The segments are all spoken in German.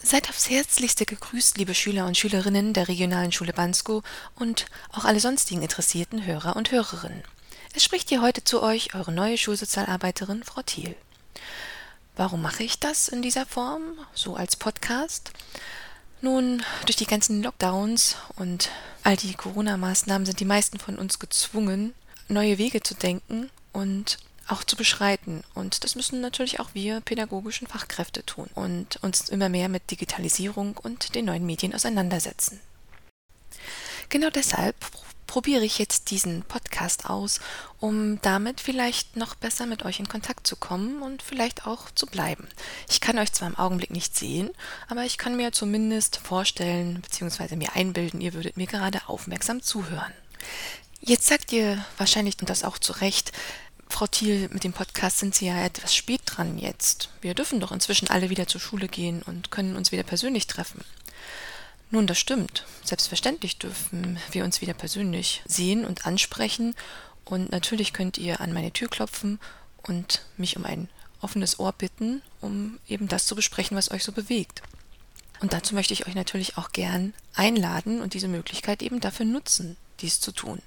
Seid aufs Herzlichste gegrüßt, liebe Schüler und Schülerinnen der Regionalen Schule Bansko und auch alle sonstigen interessierten Hörer und Hörerinnen. Es spricht hier heute zu euch eure neue Schulsozialarbeiterin Frau Thiel. Warum mache ich das in dieser Form, so als Podcast? Nun, durch die ganzen Lockdowns und all die Corona-Maßnahmen sind die meisten von uns gezwungen, neue Wege zu denken und auch zu beschreiten. Und das müssen natürlich auch wir pädagogischen Fachkräfte tun und uns immer mehr mit Digitalisierung und den neuen Medien auseinandersetzen. Genau deshalb probiere ich jetzt diesen Podcast aus, um damit vielleicht noch besser mit euch in Kontakt zu kommen und vielleicht auch zu bleiben. Ich kann euch zwar im Augenblick nicht sehen, aber ich kann mir zumindest vorstellen bzw. mir einbilden, ihr würdet mir gerade aufmerksam zuhören. Jetzt sagt ihr wahrscheinlich, und das auch zu Recht, Frau Thiel, mit dem Podcast sind Sie ja etwas spät dran jetzt. Wir dürfen doch inzwischen alle wieder zur Schule gehen und können uns wieder persönlich treffen. Nun, das stimmt. Selbstverständlich dürfen wir uns wieder persönlich sehen und ansprechen. Und natürlich könnt ihr an meine Tür klopfen und mich um ein offenes Ohr bitten, um eben das zu besprechen, was euch so bewegt. Und dazu möchte ich euch natürlich auch gern einladen und diese Möglichkeit eben dafür nutzen, dies zu tun.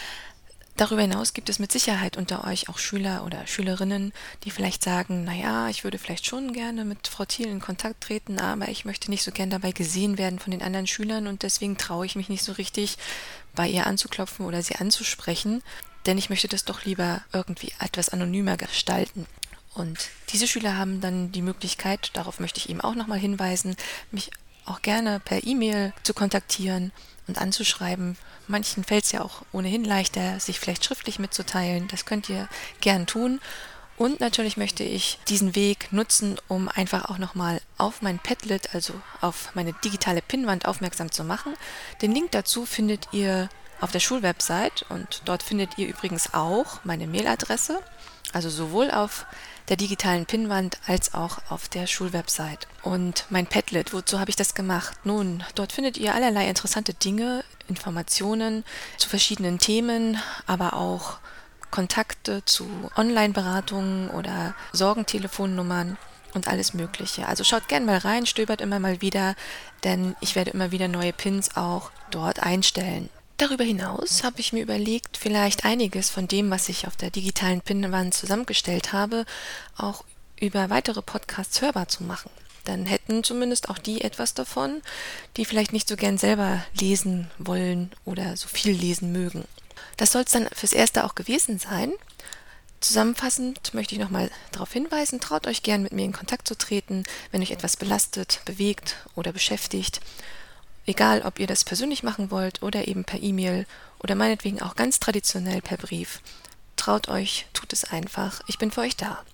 Darüber hinaus gibt es mit Sicherheit unter euch auch Schüler oder Schülerinnen, die vielleicht sagen, naja, ich würde vielleicht schon gerne mit Frau Thiel in Kontakt treten, aber ich möchte nicht so gern dabei gesehen werden von den anderen Schülern und deswegen traue ich mich nicht so richtig, bei ihr anzuklopfen oder sie anzusprechen, denn ich möchte das doch lieber irgendwie etwas anonymer gestalten. Und diese Schüler haben dann die Möglichkeit, darauf möchte ich eben auch nochmal hinweisen, mich auch gerne per E-Mail zu kontaktieren und anzuschreiben. Manchen fällt es ja auch ohnehin leichter, sich vielleicht schriftlich mitzuteilen. Das könnt ihr gern tun. Und natürlich möchte ich diesen Weg nutzen, um einfach auch nochmal auf mein Padlet, also auf meine digitale Pinnwand aufmerksam zu machen. Den Link dazu findet ihr auf der Schulwebsite und dort findet ihr übrigens auch meine Mailadresse, also sowohl auf der digitalen Pinnwand als auch auf der Schulwebsite. Und mein Padlet, wozu habe ich das gemacht? Nun, dort findet ihr allerlei interessante Dinge, Informationen zu verschiedenen Themen, aber auch Kontakte zu Online-Beratungen oder Sorgentelefonnummern und alles Mögliche. Also schaut gerne mal rein, stöbert immer mal wieder, denn ich werde immer wieder neue Pins auch dort einstellen. Darüber hinaus habe ich mir überlegt, vielleicht einiges von dem, was ich auf der digitalen Pinnwand zusammengestellt habe, auch über weitere Podcasts hörbar zu machen. Dann hätten zumindest auch die etwas davon, die vielleicht nicht so gern selber lesen wollen oder so viel lesen mögen. Das soll es dann fürs Erste auch gewesen sein. Zusammenfassend möchte ich nochmal darauf hinweisen, traut euch gern mit mir in Kontakt zu treten, wenn euch etwas belastet, bewegt oder beschäftigt. Egal, ob ihr das persönlich machen wollt oder eben per E-Mail oder meinetwegen auch ganz traditionell per Brief. Traut euch, tut es einfach. Ich bin für euch da.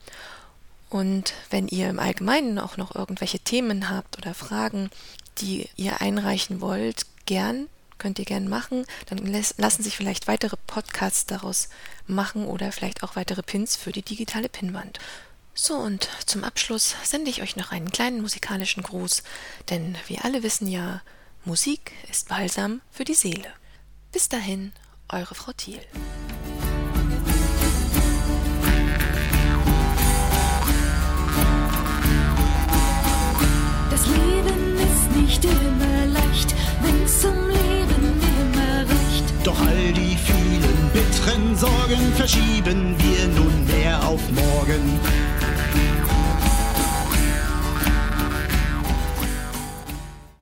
Und wenn ihr im Allgemeinen auch noch irgendwelche Themen habt oder Fragen, die ihr einreichen wollt, könnt ihr gern machen. Dann lassen sich vielleicht weitere Podcasts daraus machen oder vielleicht auch weitere Pins für die digitale Pinnwand. So, und zum Abschluss sende ich euch noch einen kleinen musikalischen Gruß, denn wir alle wissen ja, Musik ist Balsam für die Seele. Bis dahin, eure Frau Thiel. Das Leben ist nicht immer leicht, wenn's zum Leben immer reicht. Doch all die vielen bitteren Sorgen verschieben wir nunmehr auf morgen.